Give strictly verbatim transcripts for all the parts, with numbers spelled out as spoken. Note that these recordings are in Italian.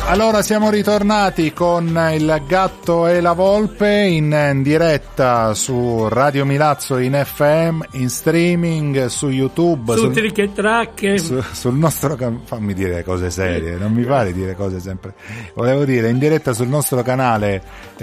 Allora siamo ritornati con il Gatto e la Volpe in diretta su Radio Milazzo in F M, in streaming, su YouTube, su sul, Trick e Track, su, sul nostro fammi dire cose serie, non mi pare dire cose sempre. Volevo dire in diretta sul nostro canale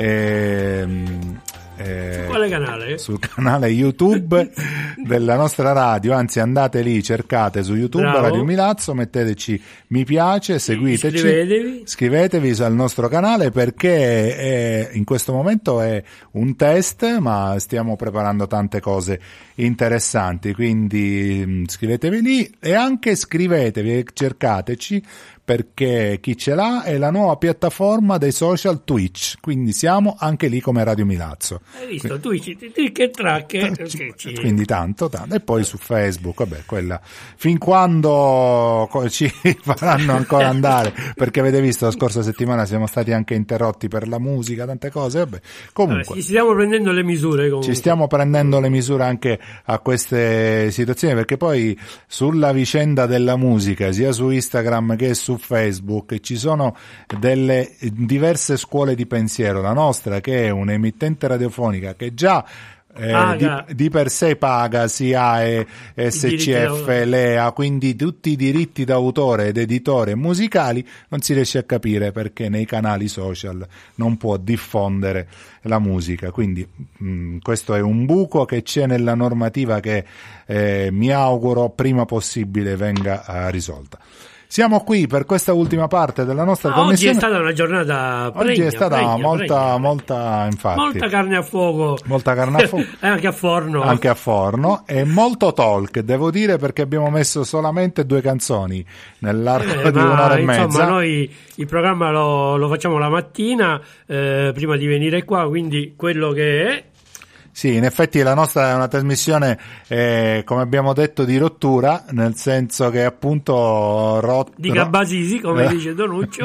ehm, Eh, quale canale? Sul canale YouTube della nostra radio, anzi andate lì, cercate su YouTube Bravo. Radio Milazzo, metteteci mi piace, seguiteci, iscrivetevi, iscrivetevi al nostro canale perché è, in questo momento è un test, ma stiamo preparando tante cose interessanti, quindi iscrivetevi lì e anche scrivetevi, cercateci, perché chi ce l'ha è la nuova piattaforma dei social Twitch, quindi siamo anche lì come Radio Milazzo. Hai visto? Twitch, Trick e Track, quindi tanto, tanto, e poi su Facebook, vabbè, quella fin quando ci faranno ancora andare, perché avete visto la scorsa settimana siamo stati anche interrotti per la musica, tante cose, vabbè, comunque allora, ci stiamo prendendo le misure comunque. Ci stiamo prendendo le misure anche a queste situazioni, perché poi sulla vicenda della musica, sia su Instagram che su Facebook, ci sono delle diverse scuole di pensiero. La nostra, che è un'emittente radiofonica che già eh, di, di per sé paga S I A E, S C F, L E A, quindi tutti i diritti d'autore ed editore musicali, non si riesce a capire perché nei canali social non può diffondere la musica. Quindi mh, questo è un buco che c'è nella normativa che eh, mi auguro prima possibile venga eh, risolta. Siamo qui per questa ultima parte della nostra ah, commissione. Oggi è stata una giornata pregna, Oggi è stata pregna, molta, pregna. molta, infatti. Molta carne a fuoco. Molta carne a fuoco. Anche a forno. Anche a forno. E molto talk, devo dire, perché abbiamo messo solamente due canzoni nell'arco eh, di ma, un'ora e insomma, mezza. Noi il programma lo, lo facciamo la mattina, eh, prima di venire qua, quindi quello che è. Sì, in effetti la nostra è una trasmissione, eh, come abbiamo detto, di rottura, nel senso che appunto rot- di Gabasisi, come dice Donuccio,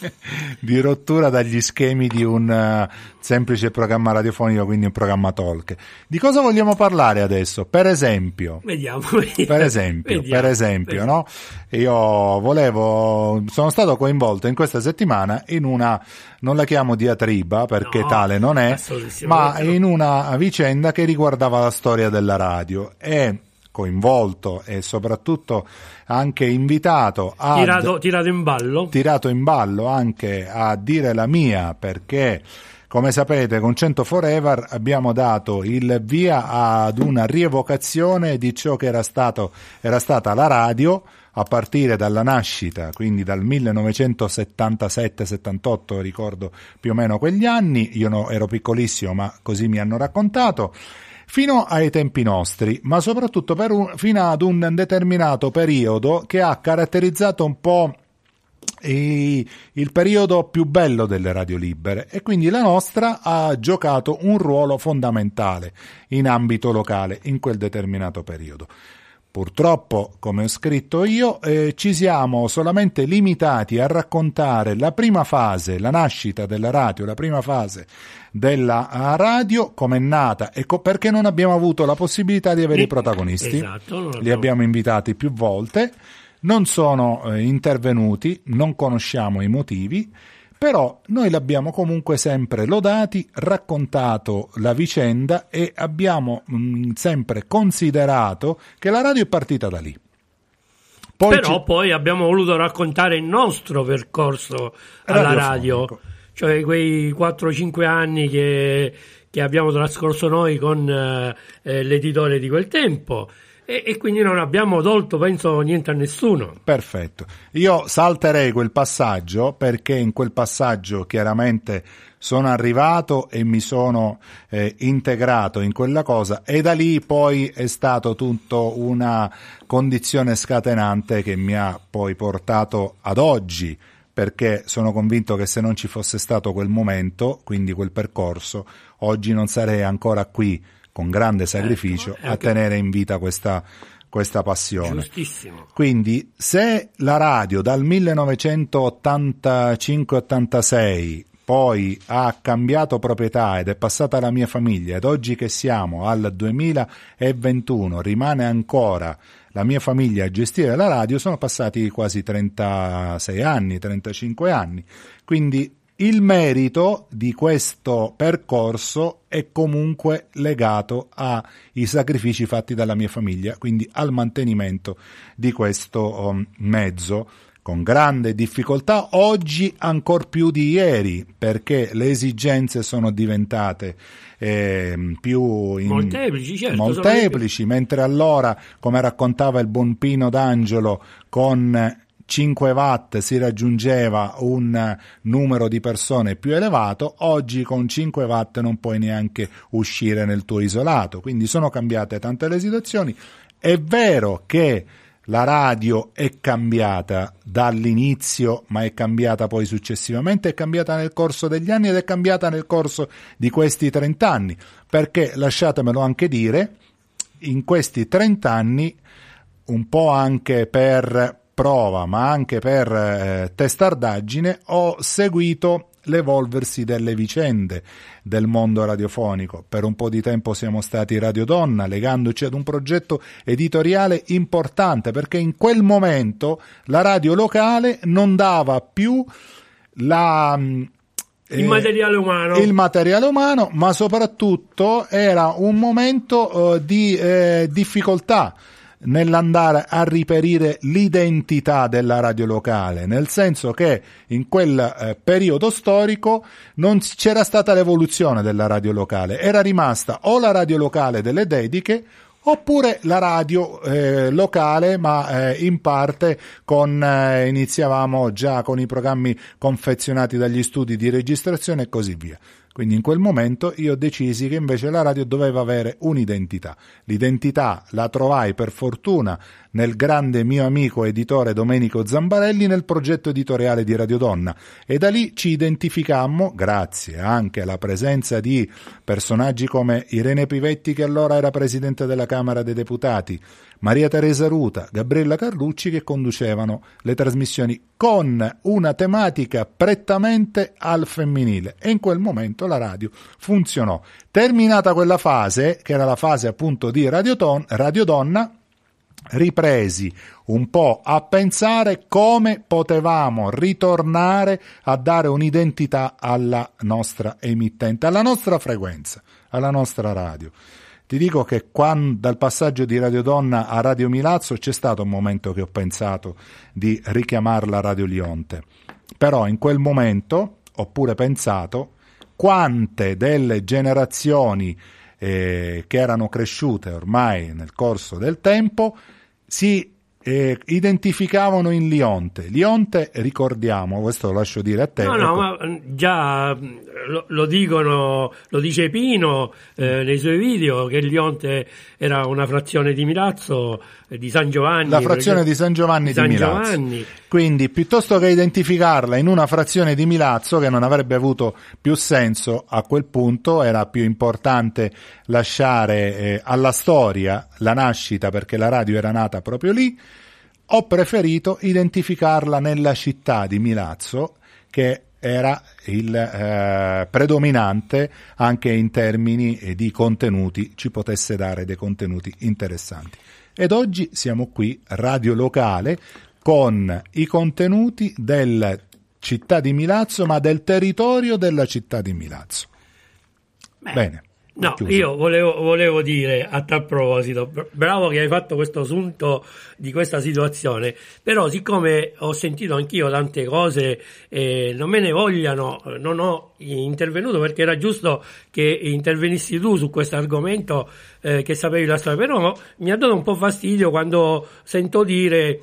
di rottura dagli schemi di un uh, semplice programma radiofonico, quindi un programma talk. Di cosa vogliamo parlare adesso? Per esempio, vediamo, vediamo per esempio, vediamo, per esempio, vediamo. no? Io volevo, sono stato coinvolto in questa settimana in una, non la chiamo diatriba perché no, tale non è, ma no. in una vicenda che riguardava la storia della radio e coinvolto e soprattutto anche invitato a tirato, tirato in ballo tirato in ballo anche a dire la mia, perché come sapete con cento Forever abbiamo dato il via ad una rievocazione di ciò che era stato era stata la radio a partire dalla nascita, quindi dal millenovecentosettantasette settantotto, ricordo più o meno quegli anni, io no, ero piccolissimo ma così mi hanno raccontato, fino ai tempi nostri, ma soprattutto per un, fino ad un determinato periodo che ha caratterizzato un po' i, il periodo più bello delle radio libere, e quindi la nostra ha giocato un ruolo fondamentale in ambito locale in quel determinato periodo. Purtroppo, come ho scritto io, eh, ci siamo solamente limitati a raccontare la prima fase, la nascita della radio, la prima fase della radio, come è nata e co- perché non abbiamo avuto la possibilità di avere i protagonisti. Esatto, li abbiamo invitati più volte, non sono eh, intervenuti, non conosciamo i motivi, però noi l'abbiamo comunque sempre lodati, raccontato la vicenda e abbiamo mh, sempre considerato che la radio è partita da lì. Poi però ci... poi abbiamo voluto raccontare il nostro percorso alla radio, cioè quei quattro cinque anni che, che abbiamo trascorso noi con eh, l'editore di quel tempo. E, e quindi non abbiamo tolto, penso, niente a nessuno. Perfetto. Io salterei quel passaggio perché in quel passaggio chiaramente sono arrivato e mi sono eh, integrato in quella cosa, e da lì poi è stato tutto una condizione scatenante che mi ha poi portato ad oggi, perché sono convinto che se non ci fosse stato quel momento, quindi quel percorso, oggi non sarei ancora qui con grande sacrificio ecco, a tenere in vita questa, questa passione. Giustissimo. Quindi se la radio dal millenovecentottantacinque ottantasei poi ha cambiato proprietà ed è passata alla mia famiglia, ed oggi che siamo al duemilaventuno rimane ancora la mia famiglia a gestire la radio sono passati quasi trentasei anni, trentacinque anni, quindi il merito di questo percorso è comunque legato ai sacrifici fatti dalla mia famiglia, quindi al mantenimento di questo um, mezzo, con grande difficoltà, oggi ancor più di ieri, perché le esigenze sono diventate eh, più in, molteplici, certo, molteplici mentre allora, come raccontava il buon Pino D'Angelo, con cinque watt si raggiungeva un numero di persone più elevato, oggi con cinque watt non puoi neanche uscire nel tuo isolato, quindi sono cambiate tante le situazioni. È vero che la radio è cambiata dall'inizio, ma è cambiata poi successivamente, è cambiata nel corso degli anni ed è cambiata nel corso di questi trent'anni, perché lasciatemelo anche dire, in questi trent'anni, un po' anche per prova ma anche per eh, testardaggine, ho seguito l'evolversi delle vicende del mondo radiofonico. Per un po' di tempo siamo stati Radio Donna, legandoci ad un progetto editoriale importante, perché in quel momento la radio locale non dava più la eh, il materiale umano il materiale umano, ma soprattutto era un momento eh, di eh, difficoltà nell'andare a riperire l'identità della radio locale, nel senso che in quel eh, periodo storico non c'era stata l'evoluzione della radio locale, era rimasta o la radio locale delle dediche oppure la radio eh, locale, ma eh, in parte con eh, iniziavamo già con i programmi confezionati dagli studi di registrazione e così via. Quindi in quel momento io decisi che invece la radio doveva avere un'identità. L'identità la trovai per fortuna nel grande mio amico editore Domenico Zambarelli nel progetto editoriale di Radio Donna, e da lì ci identificammo, grazie anche alla presenza di personaggi come Irene Pivetti, che allora era presidente della Camera dei Deputati, Maria Teresa Ruta, Gabriella Carlucci, che conducevano le trasmissioni con una tematica prettamente al femminile, e in quel momento la radio funzionò. Terminata quella fase, che era la fase appunto di Radio, Ton- Radio Donna, ripresi un po' a pensare come potevamo ritornare a dare un'identità alla nostra emittente, alla nostra frequenza, alla nostra radio. Ti dico che quando, dal passaggio di Radio Donna a Radio Milazzo, c'è stato un momento che ho pensato di richiamarla Radio Lionte, però in quel momento ho pure pensato quante delle generazioni eh, che erano cresciute ormai nel corso del tempo si eh, identificavano in Lionte. Lionte, ricordiamo, questo lo lascio dire a te. No, no, ma già lo, lo dicono, lo dice Pino eh, nei suoi video, che Lionte era una frazione di Milazzo, eh, di San Giovanni. La frazione perché... di San Giovanni di, San di Milazzo. Giovanni. Quindi, piuttosto che identificarla in una frazione di Milazzo, che non avrebbe avuto più senso a quel punto, era più importante lasciare eh, alla storia la nascita, perché la radio era nata proprio lì. Ho preferito identificarla nella città di Milazzo, che era il eh, predominante anche in termini di contenuti, ci potesse dare dei contenuti interessanti. Ed oggi siamo qui, radio locale, con i contenuti della città di Milazzo, ma del territorio della città di Milazzo. Beh. Bene. No, io volevo, volevo dire a tal proposito, bravo che hai fatto questo assunto di questa situazione, però siccome ho sentito anch'io tante cose, eh, non me ne vogliano, non ho intervenuto perché era giusto che intervenissi tu su questo argomento, eh, che sapevi la storia, però mi ha dato un po' fastidio quando sento dire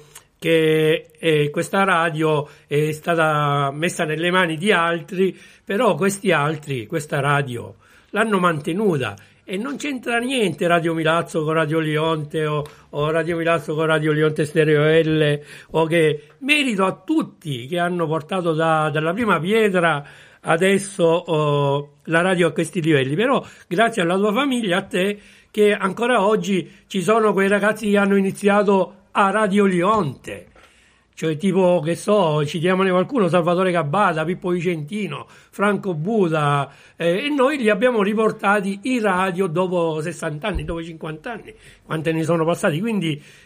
che eh, questa radio è stata messa nelle mani di altri, però questi altri, questa radio, l'hanno mantenuta, e non c'entra niente Radio Milazzo con Radio Lionte o, o Radio Milazzo con Radio Lionte Stereo L, o che merito a tutti che hanno portato da, dalla prima pietra adesso oh, la radio a questi livelli, però grazie alla tua famiglia, a te, che ancora oggi ci sono quei ragazzi che hanno iniziato a Radio Lionte. Cioè, tipo, che so, citiamone qualcuno, Salvatore Gabbata, Pippo Vicentino, Franco Buda, eh, e noi li abbiamo riportati in radio dopo sessanta anni, dopo cinquanta anni, quante ne sono passati. Quindi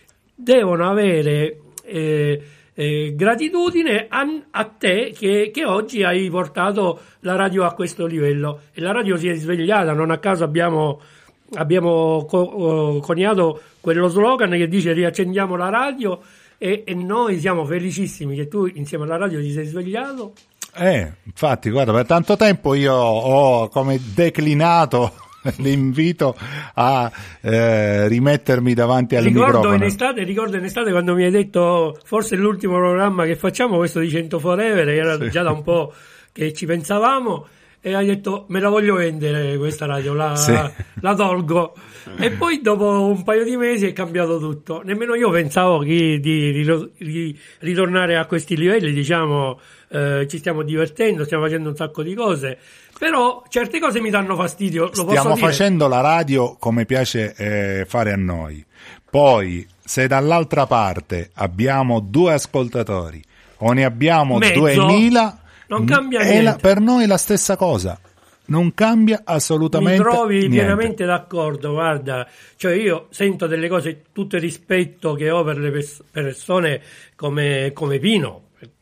devono avere eh, eh, gratitudine a, a te che, che oggi hai portato la radio a questo livello, e la radio si è svegliata. Non a caso abbiamo, abbiamo co- coniato quello slogan che dice riaccendiamo la radio, e, e noi siamo felicissimi che tu insieme alla radio ti sei svegliato. Eh, infatti, guarda, per tanto tempo io ho come declinato l'invito a eh, rimettermi davanti al ricordo microfono. In estate, ricordo in estate quando mi hai detto forse è l'ultimo programma che facciamo, questo di cento Forever, era sì. già da un po' che ci pensavamo, e hai detto me la voglio vendere questa radio, la, sì. la tolgo. E poi dopo un paio di mesi è cambiato tutto. Nemmeno io pensavo che, di, di, di ritornare a questi livelli, diciamo, eh, ci stiamo divertendo, stiamo facendo un sacco di cose, però certe cose mi danno fastidio. Lo stiamo posso facendo dire? La radio come piace eh, fare a noi. Poi se dall'altra parte abbiamo due ascoltatori o ne abbiamo Mezzo, duemila, non cambia è niente. La, per noi è la stessa cosa. Non cambia assolutamente niente. Mi trovi pienamente d'accordo, guarda, cioè io sento delle cose, tutto il rispetto che ho per le pers- persone come, come Pino,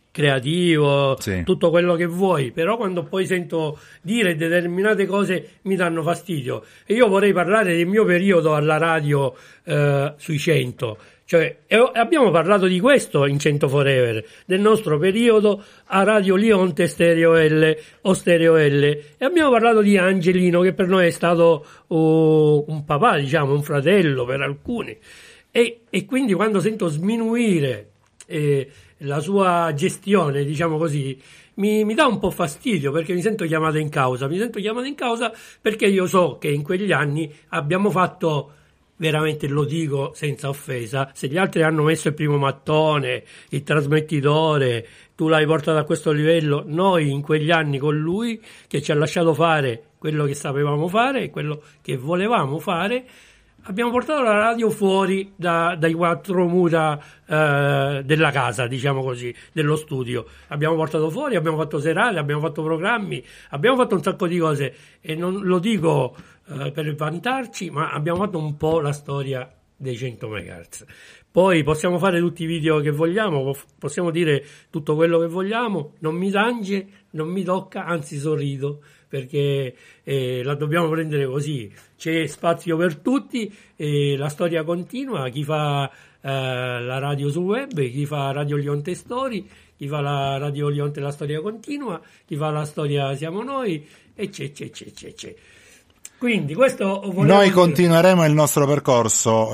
creativo, sì. tutto quello che vuoi, però quando poi sento dire determinate cose mi danno fastidio. E io vorrei parlare del mio periodo alla radio eh, sui cento. Cioè, abbiamo parlato di questo in cento Forever, del nostro periodo a Radio Lionte Stereo L o Stereo L, e abbiamo parlato di Angelino, che per noi è stato uh, un papà, diciamo, un fratello per alcuni, e, e quindi quando sento sminuire eh, la sua gestione, diciamo così, mi, mi dà un po' fastidio, perché mi sento chiamato in causa, mi sento chiamato in causa perché io so che in quegli anni abbiamo fatto, veramente lo dico senza offesa, se gli altri hanno messo il primo mattone, il trasmettitore, tu l'hai portato a questo livello, noi in quegli anni con lui, che ci ha lasciato fare quello che sapevamo fare e quello che volevamo fare, abbiamo portato la radio fuori da, dai quattro mura eh, della casa, diciamo così, dello studio. Abbiamo portato fuori, abbiamo fatto serate, abbiamo fatto programmi, abbiamo fatto un sacco di cose, e non lo dico eh, per vantarci, ma abbiamo fatto un po' la storia dei cento megahertz. Poi possiamo fare tutti i video che vogliamo, possiamo dire tutto quello che vogliamo, non mi tange, non mi tocca, anzi sorrido, perché eh, la dobbiamo prendere così, c'è spazio per tutti, e la storia continua, chi fa eh, la radio sul web, chi fa Radio Lionte Story, chi fa la Radio Lionte La Storia Continua, chi fa la storia Siamo Noi, e c'è, c'è, c'è, c'è, c'è. Quindi questo noi dire. Continueremo il nostro percorso,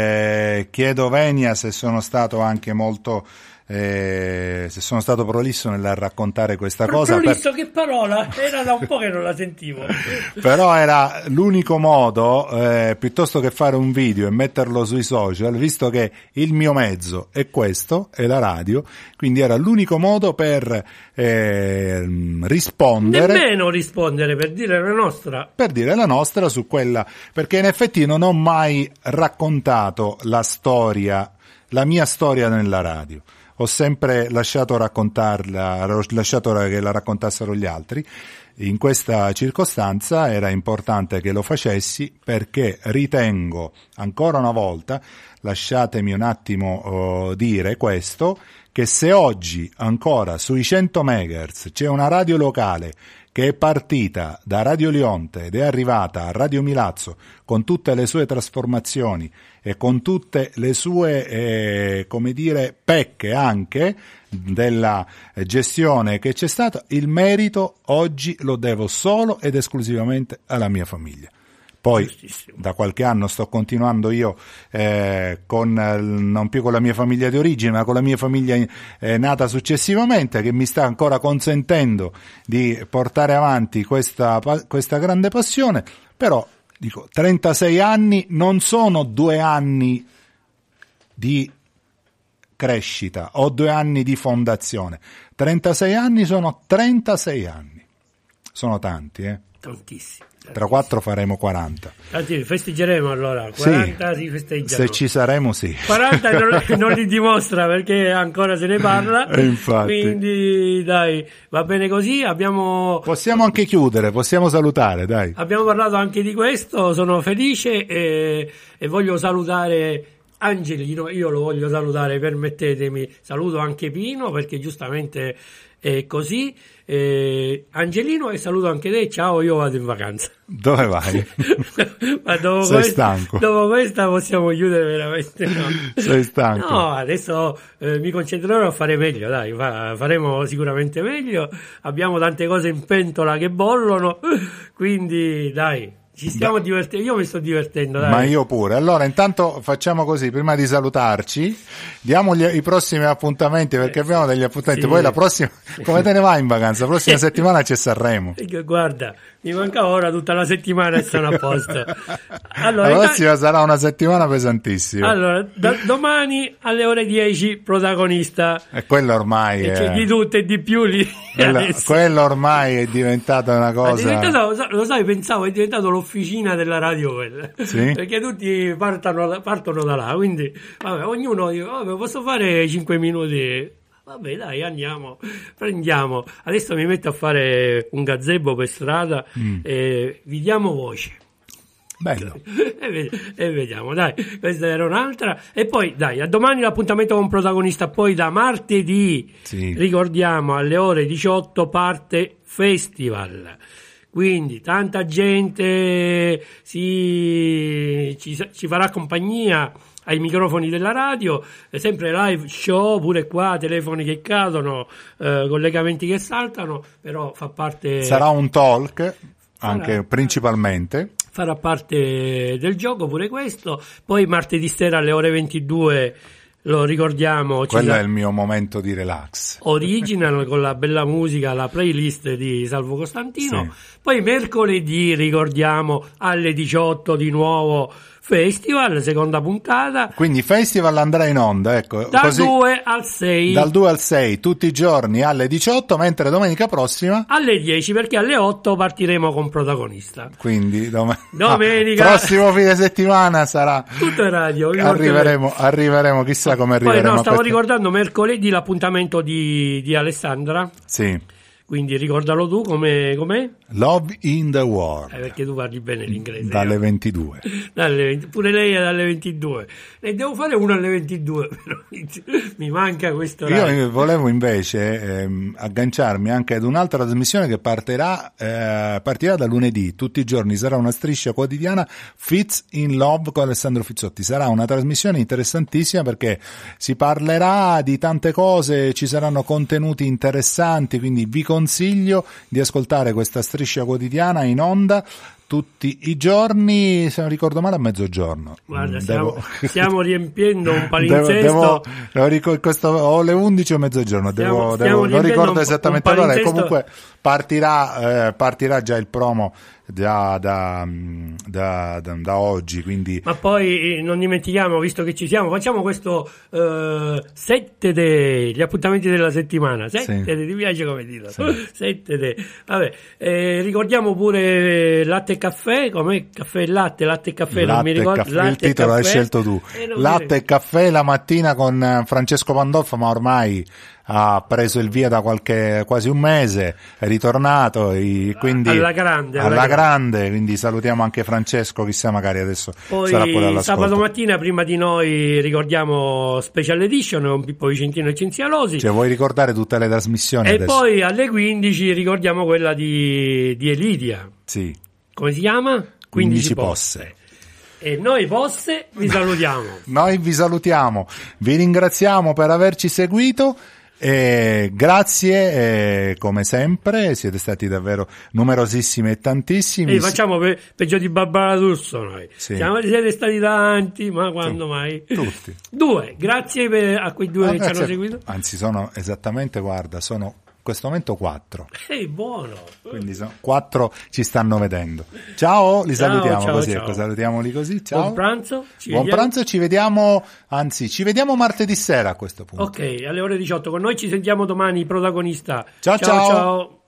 eh, chiedo venia se sono stato anche molto Eh, se sono stato prolisso nel raccontare questa Pro- cosa prolisso per... che parola, era da un po' che non la sentivo. Però era l'unico modo, eh, piuttosto che fare un video e metterlo sui social, visto che il mio mezzo è questo, è la radio, quindi era l'unico modo per eh, rispondere, nemmeno rispondere, per dire la nostra per dire la nostra su quella, perché in effetti non ho mai raccontato la storia, la mia storia nella radio. Ho sempre lasciato raccontarla, ho lasciato che la raccontassero gli altri. In questa circostanza era importante che lo facessi, perché ritengo, ancora una volta, lasciatemi un attimo oh, dire questo, che se oggi ancora sui cento megahertz c'è una radio locale che è partita da Radio Lionte ed è arrivata a Radio Milazzo con tutte le sue trasformazioni e con tutte le sue, eh, come dire, pecche anche della gestione che c'è stata, il merito oggi lo devo solo ed esclusivamente alla mia famiglia. Poi da qualche anno sto continuando io eh, con non più con la mia famiglia di origine, ma con la mia famiglia eh, nata successivamente, che mi sta ancora consentendo di portare avanti questa, questa grande passione. Però dico, trentasei anni non sono due anni di crescita o due anni di fondazione. trentasei anni sono trentasei anni. Sono tanti, eh? Tantissimi. Tra quattro faremo quaranta. Anzi, festeggeremo allora. quaranta sì, si festeggiano. Se ci saremo, sì. quaranta non, non li dimostra, perché ancora se ne parla. E infatti. Quindi, dai, va bene così. Abbiamo. Possiamo anche chiudere, possiamo salutare, dai. Abbiamo parlato anche di questo. Sono felice e, e voglio salutare Angelino, io lo voglio salutare, permettetemi, saluto anche Pino perché giustamente è così, eh, Angelino, e saluto anche te, ciao, io vado in vacanza. Dove vai? Ma dopo Sei questa, stanco? Dopo questa possiamo chiudere veramente, no? Sei stanco? No, adesso eh, mi concentrerò a fare meglio, dai, fa, faremo sicuramente meglio, abbiamo tante cose in pentola che bollono, quindi dai. Ci stiamo divertendo, io mi sto divertendo, dai. Ma io pure. Allora, intanto facciamo così, prima di salutarci, diamo gli, i prossimi appuntamenti, perché eh, abbiamo degli appuntamenti. Sì. Poi la prossima, come te ne vai in vacanza? La prossima settimana c'è Sanremo. Guarda, mi manca ora tutta la settimana e sono a posto. Allora, la prossima intanto... sarà una settimana pesantissima. Allora, da, domani alle ore dieci protagonista. E quello ormai e è... di tutto e di più lì. Quello, quello ormai è diventata una cosa... È diventato, lo sai, pensavo, è diventato l'officina della radio quella. Sì? Perché tutti partono, partono da là, quindi vabbè, ognuno dice, vabbè, posso fare cinque minuti? Vabbè, dai, andiamo, prendiamo. Adesso mi metto a fare un gazebo per strada mm. e vi diamo voce. Bello. E, e vediamo, dai, questa era un'altra. E poi, dai, a domani l'appuntamento con protagonista. Poi da martedì, sì. ricordiamo, alle ore diciotto parte Festival. Quindi tanta gente si, ci, ci farà compagnia ai microfoni della radio, sempre live show, pure qua, telefoni che cadono, eh, collegamenti che saltano, però fa parte... Sarà un talk, anche farà, principalmente. Farà parte del gioco pure questo. Poi martedì sera alle ore ventidue, lo ricordiamo... Quello è il mio momento di relax. Original, con la bella musica, la playlist di Salvo Costantino. Sì. Poi mercoledì, ricordiamo, alle diciotto di nuovo... Festival, seconda puntata. Quindi Festival andrà in onda, ecco. Dal così, due al sei. Dal due al sei, tutti i giorni alle diciotto, mentre domenica prossima... alle dieci, perché alle otto partiremo con protagonista. Quindi dom- domenica... Ah, prossimo fine settimana sarà... Tutto radio. Arriveremo, arriveremo, chissà come arriveremo. Poi no, stavo questa... ricordando mercoledì l'appuntamento di, di Alessandra. Sì. Quindi ricordalo tu, come com'è? Love in the World. Eh, perché tu parli bene l'inglese. Dalle ventidue. Dalle venti, pure lei è dalle ventidue. E devo fare uno alle ventidue. Mi manca questo orario. Io volevo invece ehm, agganciarmi anche ad un'altra trasmissione che partirà, eh, partirà da lunedì. Tutti i giorni sarà una striscia quotidiana, Fits in Love con Alessandro Fizzotti. Sarà una trasmissione interessantissima perché si parlerà di tante cose, ci saranno contenuti interessanti, quindi vi consiglio di ascoltare questa striscia quotidiana in onda tutti i giorni, se non ricordo male a mezzogiorno. Guarda, devo... stiamo, stiamo riempiendo un palinsesto. Devo, devo, devo, questo, o alle undici o mezzogiorno, stiamo, devo, stiamo devo, non ricordo un, esattamente l'ora, e comunque partirà, eh, partirà già il promo da, da, da, da, da oggi, quindi... Ma poi non dimentichiamo, visto che ci siamo, facciamo questo uh, sette day, gli appuntamenti della settimana. Sette sì. day, ti piace come titolo? Sì. Sette day. Vabbè, eh, ricordiamo pure latte e caffè, com'è? Caffè e latte, latte e caffè, latte non mi ricordo. Caffè, latte il titolo l'hai scelto tu. Eh, latte e caffè la mattina con Francesco Pandolfo, ma ormai ha preso il via da qualche quasi un mese, è ritornato, e quindi alla grande, alla, alla grande. grande, quindi salutiamo anche Francesco, chissà magari adesso poi sarà pure all'ascolto. Sabato mattina prima di noi ricordiamo Special Edition con Pippo Vicentino e Cinzialosi, cioè vuoi ricordare tutte le trasmissioni e adesso? Poi alle quindici ricordiamo quella di, di Elidia, sì. Come si chiama? quindici posse. E noi Posse vi salutiamo. Noi vi salutiamo, vi ringraziamo per averci seguito. E grazie, e come sempre siete stati davvero numerosissimi e tantissimi. E facciamo pe- peggio di Barbara D'Urso noi. Sì. Siamo, siete stati tanti, ma quando mai? Tutti. Due, grazie per, a quei due ah, che grazie. ci hanno seguito. Anzi, sono esattamente, guarda, sono in questo momento quattro. Ehi, buono. Quindi sono quattro, ci stanno vedendo. Ciao, li ciao, salutiamo ciao, così, ciao. ecco, salutiamoli così. Ciao. Buon pranzo. Ci Buon vediamo. pranzo, ci vediamo, anzi, ci vediamo martedì sera a questo punto. Ok, alle ore diciotto con noi, ci sentiamo domani, protagonista. Ciao, ciao. Ciao. ciao.